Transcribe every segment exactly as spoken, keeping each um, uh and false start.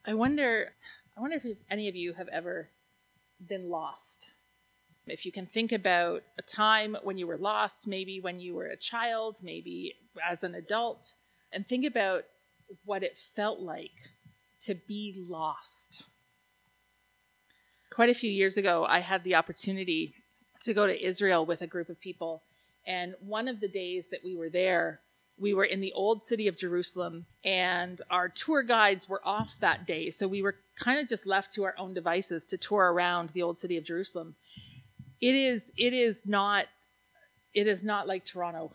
I wonder, I wonder if any of you have ever been lost. If you can think about a time when you were lost, maybe when you were a child, maybe as an adult, and think about what it felt like to be lost. Quite a few years ago, I had the opportunity to go to Israel with a group of people. And one of the days that we were there, we were in the old city of Jerusalem, and our tour guides were off that day. So we were kind of just left to our own devices to tour around the old city of Jerusalem. It is, it is not, it is not like Toronto.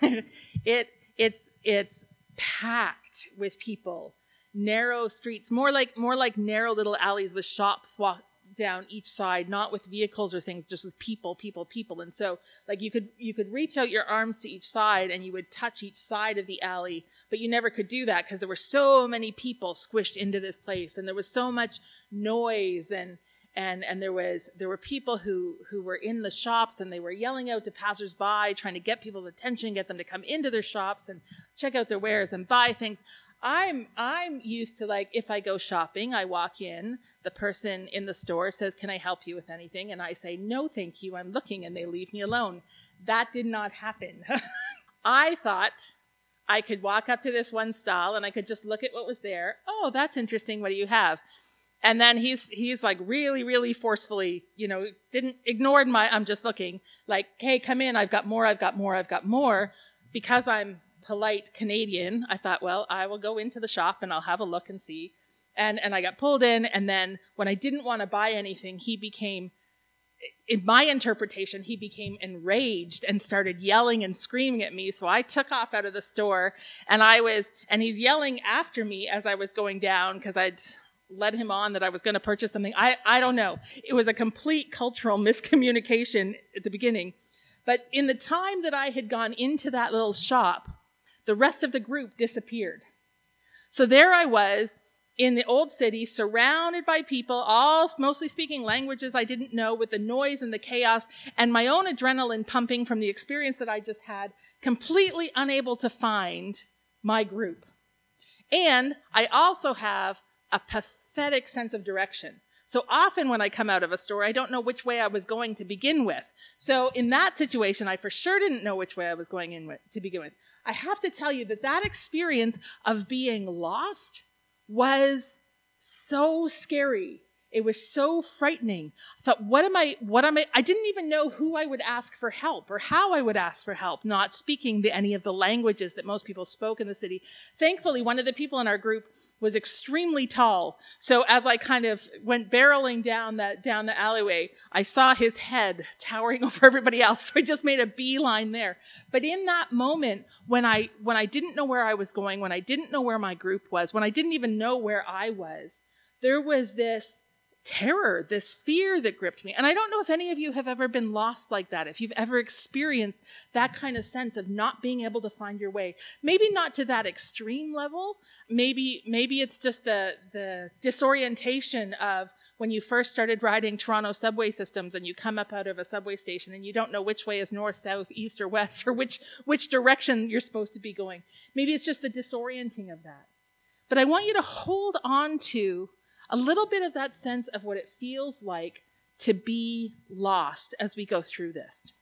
it, it's, it's packed with people, narrow streets, more like, more like narrow little alleys with shops walk down each side, not with vehicles or things, just with people, people, people. And so like you could, you could reach out your arms to each side and you would touch each side of the alley, but you never could do that because there were so many people squished into this place. And there was so much noise and, and, and there was, there were people who, who were in the shops and they were yelling out to passersby, trying to get people's attention, get them to come into their shops and check out their wares and buy things. I'm I'm used to, like, if I go shopping, I walk in, the person in the store says, "Can I help you with anything?" And I say, "No, thank you, I'm looking," and they leave me alone. That did not happen. I thought I could walk up to this one stall and I could just look at what was there. "Oh, that's interesting. What do you have?" And then he's he's like really, really forcefully, you know, didn't ignored my, "I'm just looking," like, "Hey, come in. I've got more. I've got more. I've got more." Because I'm polite Canadian, I thought, well, I will go into the shop and I'll have a look and see. And and I got pulled in. And then when I didn't want to buy anything, he became, in my interpretation, he became enraged and started yelling and screaming at me. So I took off out of the store and I was, and he's yelling after me as I was going down because I'd led him on that I was going to purchase something. I, I don't know. It was a complete cultural miscommunication at the beginning. But in the time that I had gone into that little shop, the rest of the group disappeared. So there I was in the old city, surrounded by people, all mostly speaking languages I didn't know, with the noise and the chaos and my own adrenaline pumping from the experience that I just had, completely unable to find my group. And I also have a pathetic sense of direction. So often when I come out of a store, I don't know which way I was going to begin with. So in that situation, I for sure didn't know which way I was going in with, to begin with. I have to tell you that that experience of being lost was so scary. It was so frightening. I thought, what am I, what am I, I didn't even know who I would ask for help or how I would ask for help, not speaking the, any of the languages that most people spoke in the city. Thankfully, one of the people in our group was extremely tall. So as I kind of went barreling down that, down the alleyway, I saw his head towering over everybody else. So I just made a beeline there. But in that moment, when I, when I didn't know where I was going, when I didn't know where my group was, when I didn't even know where I was, there was this terror, this fear that gripped me. And I don't know if any of you have ever been lost like that, if you've ever experienced that kind of sense of not being able to find your way. Maybe not to that extreme level. Maybe, maybe it's just the, the disorientation of when you first started riding Toronto subway systems and you come up out of a subway station and you don't know which way is north, south, east, or west, or which, which direction you're supposed to be going. Maybe it's just the disorienting of that. But I want you to hold on to a little bit of that sense of what it feels like to be lost as we go through this.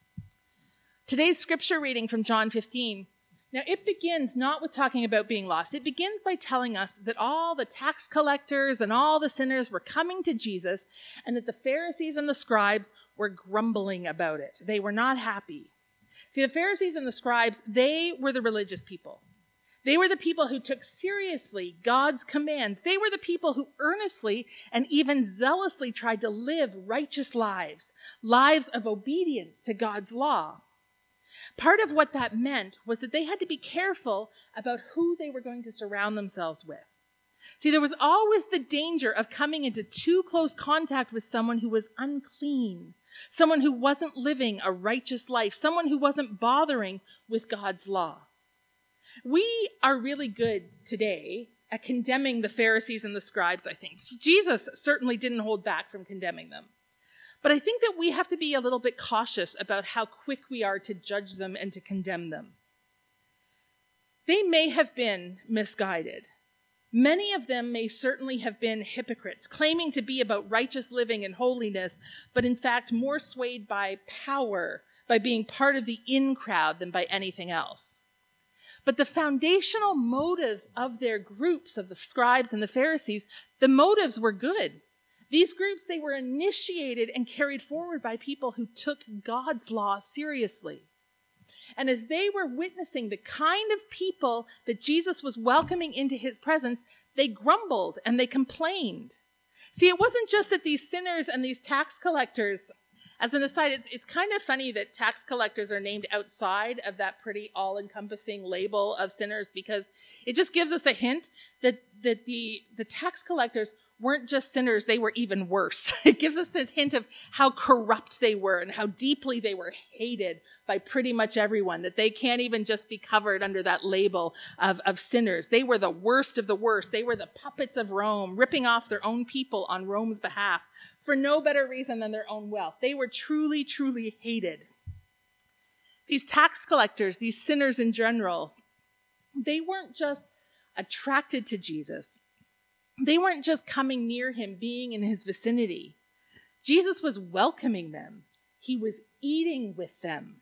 Today's scripture reading from John fifteen. Now, it begins not with talking about being lost. It begins by telling us that all the tax collectors and all the sinners were coming to Jesus and that the Pharisees and the scribes were grumbling about it. They were not happy. See, the Pharisees and the scribes, they were the religious people. They were the people who took seriously God's commands. They were the people who earnestly and even zealously tried to live righteous lives, lives of obedience to God's law. Part of what that meant was that they had to be careful about who they were going to surround themselves with. See, there was always the danger of coming into too close contact with someone who was unclean, someone who wasn't living a righteous life, someone who wasn't bothering with God's law. We are really good today at condemning the Pharisees and the scribes, I think. Jesus certainly didn't hold back from condemning them. But I think that we have to be a little bit cautious about how quick we are to judge them and to condemn them. They may have been misguided. Many of them may certainly have been hypocrites, claiming to be about righteous living and holiness, but in fact more swayed by power, by being part of the in crowd than by anything else. But the foundational motives of their groups, of the scribes and the Pharisees, the motives were good. These groups, they were initiated and carried forward by people who took God's law seriously. And as they were witnessing the kind of people that Jesus was welcoming into his presence, they grumbled and they complained. See, it wasn't just that these sinners and these tax collectors, as an aside, it's, it's kind of funny that tax collectors are named outside of that pretty all-encompassing label of sinners, because it just gives us a hint that, that the, the tax collectors weren't just sinners, they were even worse. It gives us this hint of how corrupt they were and how deeply they were hated by pretty much everyone, that they can't even just be covered under that label of, of sinners. They were the worst of the worst. They were the puppets of Rome, ripping off their own people on Rome's behalf for no better reason than their own wealth. They were truly, truly hated. These tax collectors, these sinners in general, they weren't just attracted to Jesus. They weren't just coming near him, being in his vicinity. Jesus was welcoming them. He was eating with them,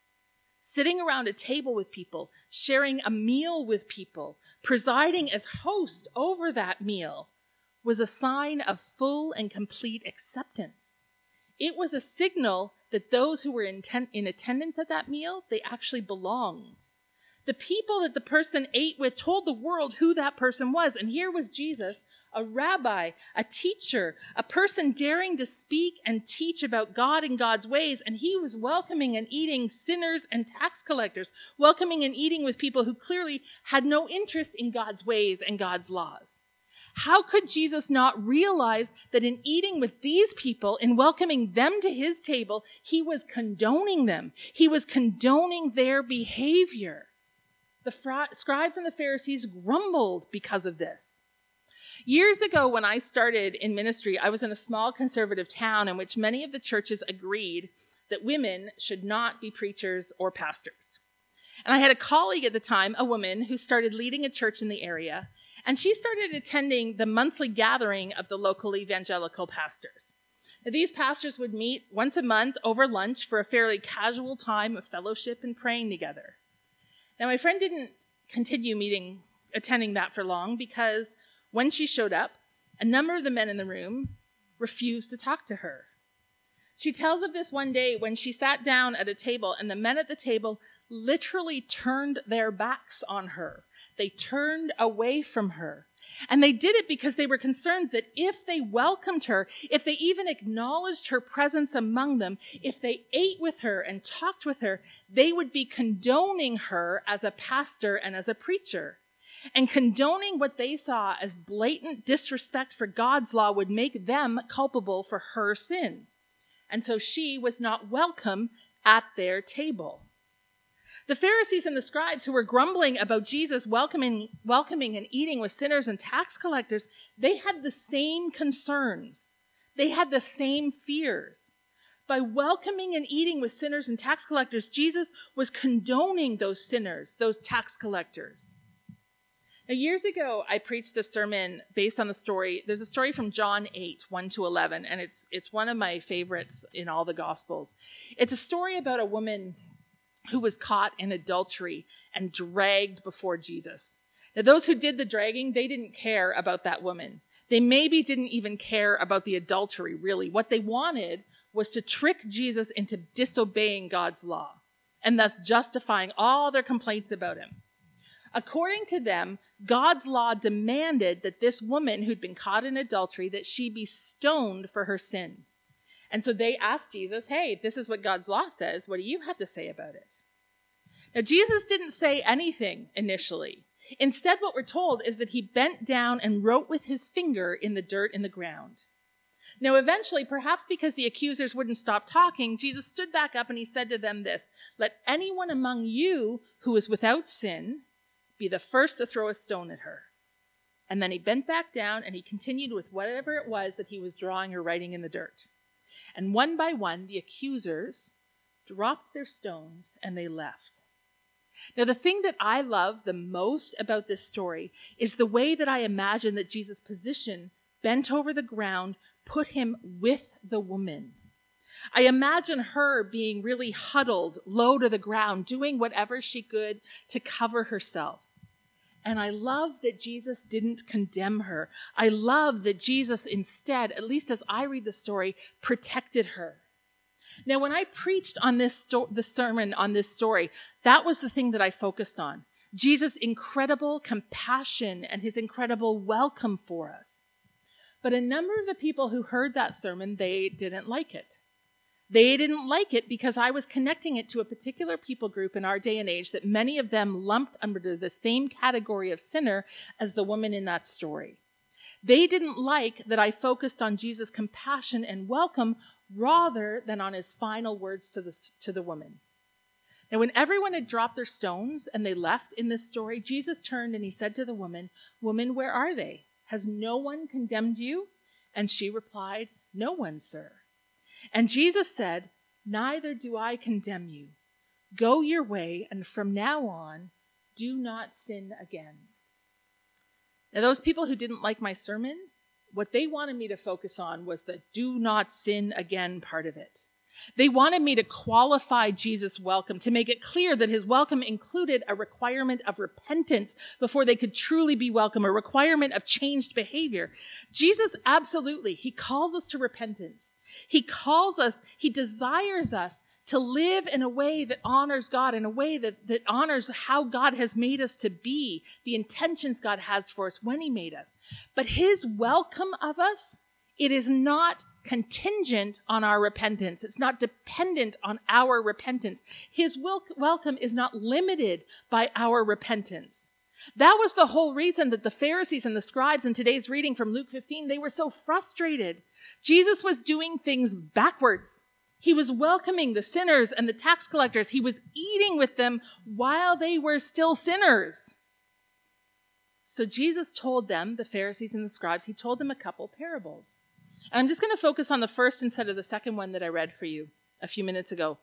sitting around a table with people, sharing a meal with people, presiding as host over that meal was a sign of full and complete acceptance. It was a signal that those who were in, ten- in attendance at that meal, they actually belonged. The people that the person ate with told the world who that person was. And here was Jesus, a rabbi, a teacher, a person daring to speak and teach about God and God's ways. And he was welcoming and eating sinners and tax collectors, welcoming and eating with people who clearly had no interest in God's ways and God's laws. How could Jesus not realize that in eating with these people, in welcoming them to his table, he was condoning them? He was condoning their behavior. The fr- scribes and the Pharisees grumbled because of this. Years ago, when I started in ministry, I was in a small conservative town in which many of the churches agreed that women should not be preachers or pastors. And I had a colleague at the time, a woman, who started leading a church in the area, and she started attending the monthly gathering of the local evangelical pastors. Now, these pastors would meet once a month over lunch for a fairly casual time of fellowship and praying together. Now, my friend didn't continue meeting, attending that for long, because when she showed up, a number of the men in the room refused to talk to her. She tells of this one day when she sat down at a table and the men at the table literally turned their backs on her. They turned away from her. And they did it because they were concerned that if they welcomed her, if they even acknowledged her presence among them, if they ate with her and talked with her, they would be condoning her as a pastor and as a preacher. And condoning what they saw as blatant disrespect for God's law would make them culpable for her sin. And so she was not welcome at their table. The Pharisees and the scribes, who were grumbling about Jesus welcoming, welcoming and eating with sinners and tax collectors, they had the same concerns. They had the same fears. By welcoming and eating with sinners and tax collectors, Jesus was condoning those sinners, those tax collectors. Now, years ago, I preached a sermon based on the story. There's a story from John eight, one to eleven, and it's it's one of my favorites in all the Gospels. It's a story about a woman who was caught in adultery and dragged before Jesus. Now, those who did the dragging, they didn't care about that woman. They maybe didn't even care about the adultery, really. What they wanted was to trick Jesus into disobeying God's law and thus justifying all their complaints about him. According to them, God's law demanded that this woman who'd been caught in adultery, that she be stoned for her sin. And so they asked Jesus, hey, this is what God's law says. What do you have to say about it? Now, Jesus didn't say anything initially. Instead, what we're told is that he bent down and wrote with his finger in the dirt in the ground. Now, eventually, perhaps because the accusers wouldn't stop talking, Jesus stood back up and he said to them this, let anyone among you who is without sin be the first to throw a stone at her. And then he bent back down and he continued with whatever it was that he was drawing or writing in the dirt. And one by one, the accusers dropped their stones and they left. Now, the thing that I love the most about this story is the way that I imagine that Jesus' position, bent over the ground, put him with the woman. I imagine her being really huddled, low to the ground, doing whatever she could to cover herself. And I love that Jesus didn't condemn her. I love that Jesus instead, at least as I read the story, protected her. Now, when I preached on this sto- the sermon on this story, that was the thing that I focused on. Jesus' incredible compassion and his incredible welcome for us. But a number of the people who heard that sermon, they didn't like it. They didn't like it because I was connecting it to a particular people group in our day and age that many of them lumped under the same category of sinner as the woman in that story. They didn't like that I focused on Jesus' compassion and welcome rather than on his final words to the, to the woman. Now, when everyone had dropped their stones and they left in this story, Jesus turned and he said to the woman, "Woman, where are they? Has no one condemned you?" And she replied, "No one, sir." And Jesus said, "Neither do I condemn you. Go your way, and from now on, do not sin again." Now, those people who didn't like my sermon, what they wanted me to focus on was the do not sin again part of it. They wanted me to qualify Jesus' welcome, to make it clear that his welcome included a requirement of repentance before they could truly be welcome, a requirement of changed behavior. Jesus, absolutely, he calls us to repentance. He calls us, he desires us to live in a way that honors God, in a way that, that honors how God has made us to be, the intentions God has for us when he made us. But his welcome of us, it is not contingent on our repentance. It's not dependent on our repentance. His wel- welcome is not limited by our repentance. That was the whole reason that the Pharisees and the scribes in today's reading from Luke fifteen, they were so frustrated. Jesus was doing things backwards. He was welcoming the sinners and the tax collectors. He was eating with them while they were still sinners. So Jesus told them, the Pharisees and the scribes, he told them a couple parables. And I'm just going to focus on the first instead of the second one that I read for you a few minutes ago.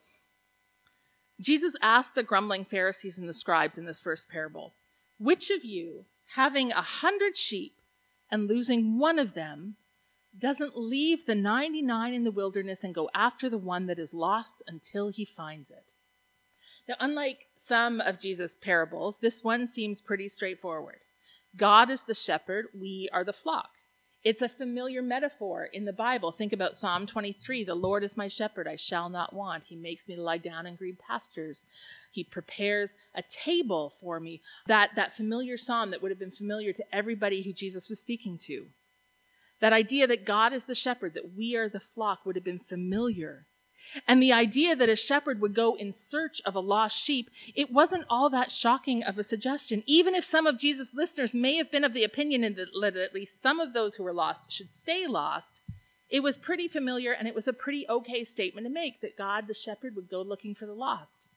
Jesus asked the grumbling Pharisees and the scribes in this first parable, "Which of you, having a hundred sheep and losing one of them, doesn't leave the ninety-nine in the wilderness and go after the one that is lost until he finds it?" Now, unlike some of Jesus' parables, this one seems pretty straightforward. God is the shepherd, we are the flock. It's a familiar metaphor in the Bible. Think about Psalm twenty-three. "The Lord is my shepherd, I shall not want. He makes me lie down in green pastures. He prepares a table for me." That, that familiar psalm that would have been familiar to everybody who Jesus was speaking to. That idea that God is the shepherd, that we are the flock, would have been familiar. And the idea that a shepherd would go in search of a lost sheep, it wasn't all that shocking of a suggestion. Even if some of Jesus' listeners may have been of the opinion that at least some of those who were lost should stay lost, it was pretty familiar and it was a pretty okay statement to make, that God, the shepherd, would go looking for the lost.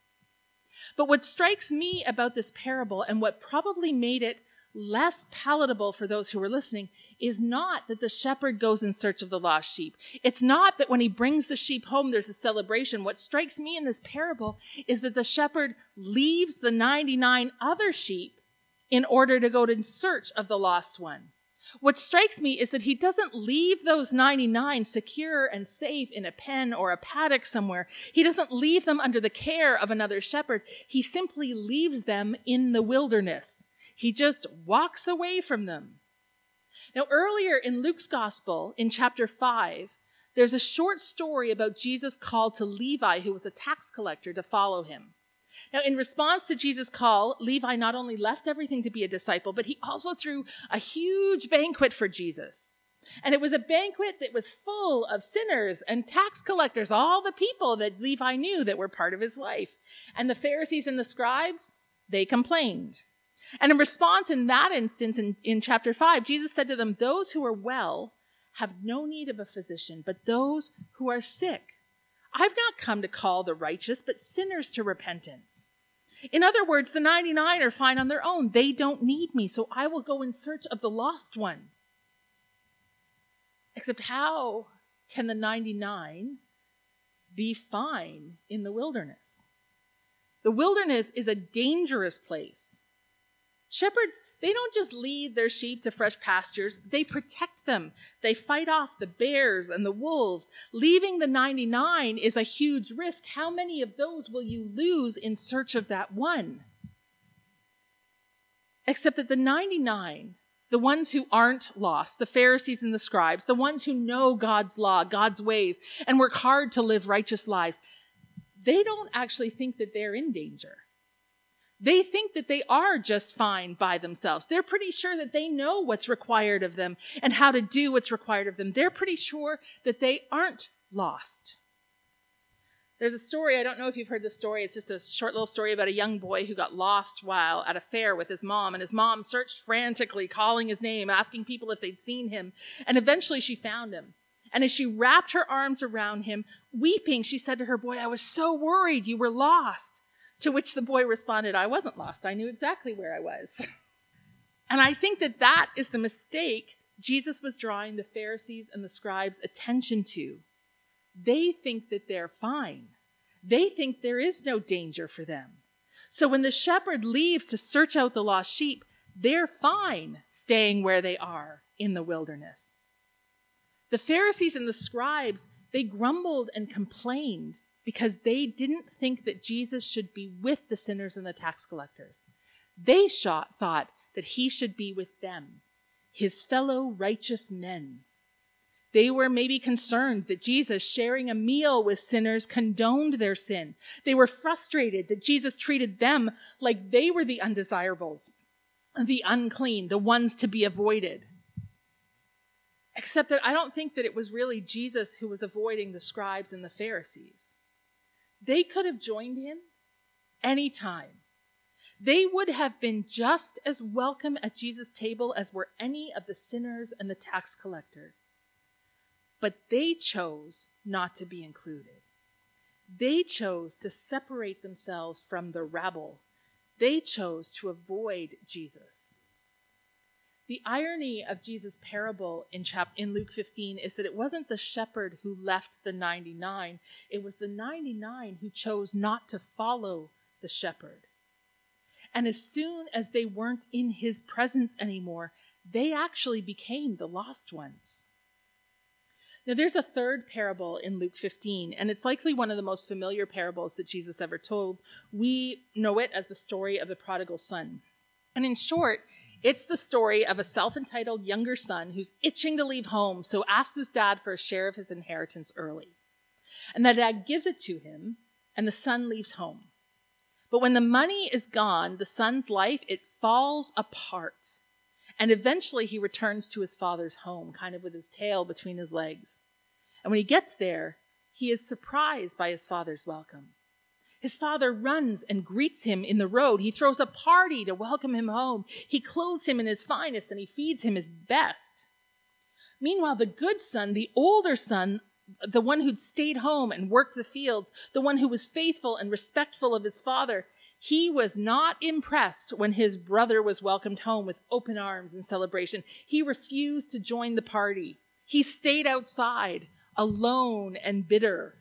But what strikes me about this parable, and what probably made it less palatable for those who were listening, is not that the shepherd goes in search of the lost sheep. It's not that when he brings the sheep home, there's a celebration. What strikes me in this parable is that the shepherd leaves the ninety-nine other sheep in order to go in search of the lost one. What strikes me is that he doesn't leave those ninety-nine secure and safe in a pen or a paddock somewhere. He doesn't leave them under the care of another shepherd. He simply leaves them in the wilderness. He just walks away from them. Now, earlier in Luke's gospel, in chapter five, there's a short story about Jesus' call to Levi, who was a tax collector, to follow him. Now, in response to Jesus' call, Levi not only left everything to be a disciple, but he also threw a huge banquet for Jesus. And it was a banquet that was full of sinners and tax collectors, all the people that Levi knew that were part of his life. And the Pharisees and the scribes, they complained. And in response, in that instance, in, in chapter five, Jesus said to them, "Those who are well have no need of a physician, but those who are sick. I've not come to call the righteous, but sinners to repentance." In other words, the ninety-nine are fine on their own. They don't need me, so I will go in search of the lost one. Except how can the ninety-nine be fine in the wilderness? The wilderness is a dangerous place. Shepherds, they don't just lead their sheep to fresh pastures, they protect them. They fight off the bears and the wolves. Leaving the ninety-nine is a huge risk. How many of those will you lose in search of that one? Except that the ninety-nine, the ones who aren't lost, the Pharisees and the scribes, the ones who know God's law, God's ways, and work hard to live righteous lives, they don't actually think that they're in danger. They think that they are just fine by themselves. They're pretty sure that they know what's required of them and how to do what's required of them. They're pretty sure that they aren't lost. There's a story, I don't know if you've heard this story, it's just a short little story about a young boy who got lost while at a fair with his mom, and his mom searched frantically, calling his name, asking people if they'd seen him, and eventually she found him. And as she wrapped her arms around him, weeping, she said to her boy, "I was so worried you were lost." To which the boy responded, "I wasn't lost. I knew exactly where I was." And I think that that is the mistake Jesus was drawing the Pharisees and the scribes' attention to. They think that they're fine. They think there is no danger for them. So when the shepherd leaves to search out the lost sheep, they're fine staying where they are in the wilderness. The Pharisees and the scribes, they grumbled and complained because they didn't think that Jesus should be with the sinners and the tax collectors. They shot, thought that he should be with them, his fellow righteous men. They were maybe concerned that Jesus, sharing a meal with sinners, condoned their sin. They were frustrated that Jesus treated them like they were the undesirables, the unclean, the ones to be avoided. Except that I don't think that it was really Jesus who was avoiding the scribes and the Pharisees. They could have joined him anytime. They would have been just as welcome at Jesus' table as were any of the sinners and the tax collectors. But they chose not to be included. They chose to separate themselves from the rabble. They chose to avoid Jesus. The irony of Jesus' parable in, chap- in Luke fifteen is that it wasn't the shepherd who left the ninety-nine. It was the ninety-nine who chose not to follow the shepherd. And as soon as they weren't in his presence anymore, they actually became the lost ones. Now, there's a third parable in Luke fifteen, and it's likely one of the most familiar parables that Jesus ever told. We know it as the story of the prodigal son. And in short, it's the story of a self-entitled younger son who's itching to leave home, so asks his dad for a share of his inheritance early. And the dad gives it to him, and the son leaves home. But when the money is gone, the son's life, it falls apart. And eventually he returns to his father's home, kind of with his tail between his legs. And when he gets there, he is surprised by his father's welcome. His father runs and greets him in the road. He throws a party to welcome him home. He clothes him in his finest and he feeds him his best. Meanwhile, the good son, the older son, the one who'd stayed home and worked the fields, the one who was faithful and respectful of his father, he was not impressed when his brother was welcomed home with open arms and celebration. He refused to join the party. He stayed outside, alone and bitter.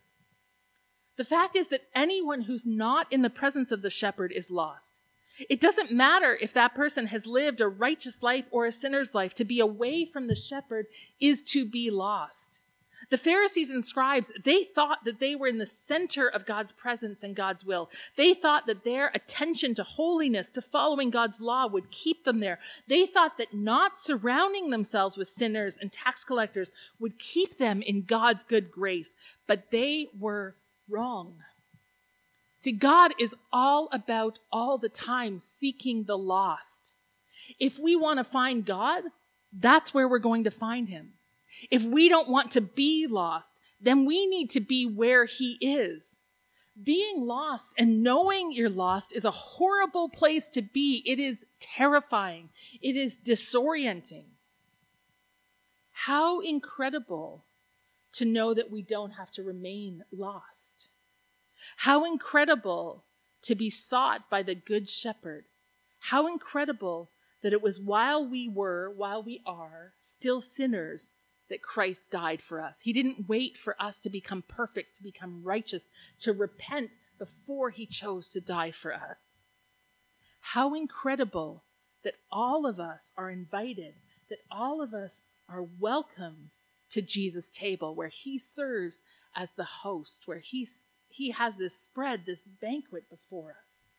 The fact is that anyone who's not in the presence of the shepherd is lost. It doesn't matter if that person has lived a righteous life or a sinner's life. To be away from the shepherd is to be lost. The Pharisees and scribes, they thought that they were in the center of God's presence and God's will. They thought that their attention to holiness, to following God's law, would keep them there. They thought that not surrounding themselves with sinners and tax collectors would keep them in God's good grace. But they were wrong. See, God is all about all the time seeking the lost. If we want to find God, that's where we're going to find him. If we don't want to be lost, then we need to be where he is. Being lost and knowing you're lost is a horrible place to be. It is terrifying. It is disorienting. How incredible to know that we don't have to remain lost. How incredible to be sought by the Good Shepherd. How incredible that it was while we were, while we are, still sinners, that Christ died for us. He didn't wait for us to become perfect, to become righteous, to repent before he chose to die for us. How incredible that all of us are invited, that all of us are welcomed to Jesus' table, where he serves as the host, where he, he has this spread, this banquet before us.